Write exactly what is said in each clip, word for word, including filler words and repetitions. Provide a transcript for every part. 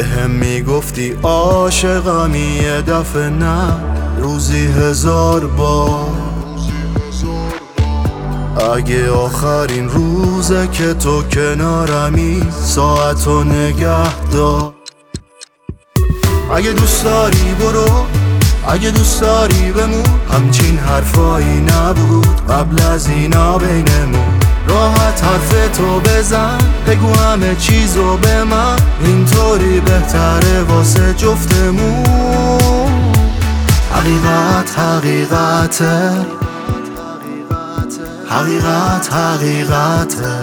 بهم میگفتی عاشقمی یه دفعه نه روزی هزار بار. اگه آخرین روزه که تو کنارمی ساعتو نگه دار. اگه دوست داری برو، اگه دوست داری بمون، همچین حرفایی نبود قبل از اینا بینمون. راحت حرف تو بزن، بگو همه چیزو به من، اینطوری بهتره واسه جفتمون. حقیقت حقیقته، حقیقت حقیقته،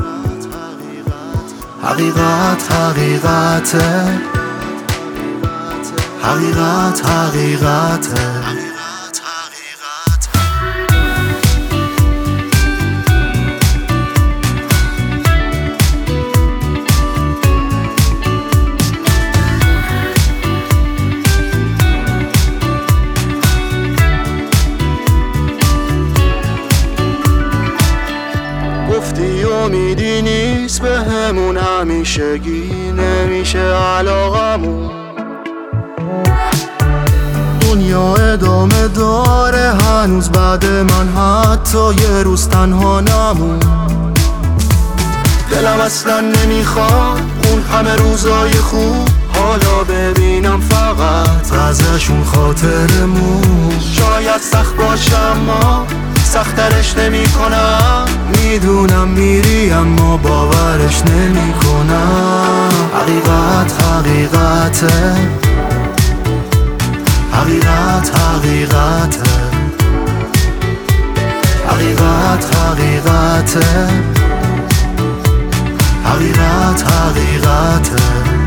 حقیقت حقیقته، حقیقت حقیقته. گفتی امیدی نیست به همون، همیشگی نمیشه علاقمون. دنیا ادامه داره هنوز بعد من، حتی یه روز تنها نمون. دلم اصلا نمیخواد اون همه روزای خوب حالا ببینم، فقط ازشون خاطرمون. شاید سخت باشه اما سخترش نمی کنم، میدونم میری اما باورش نمی کنم. حقیقت حقیقته، حقیقت حقیقته، حقیقت حقیقته، حقیقت حقیقته.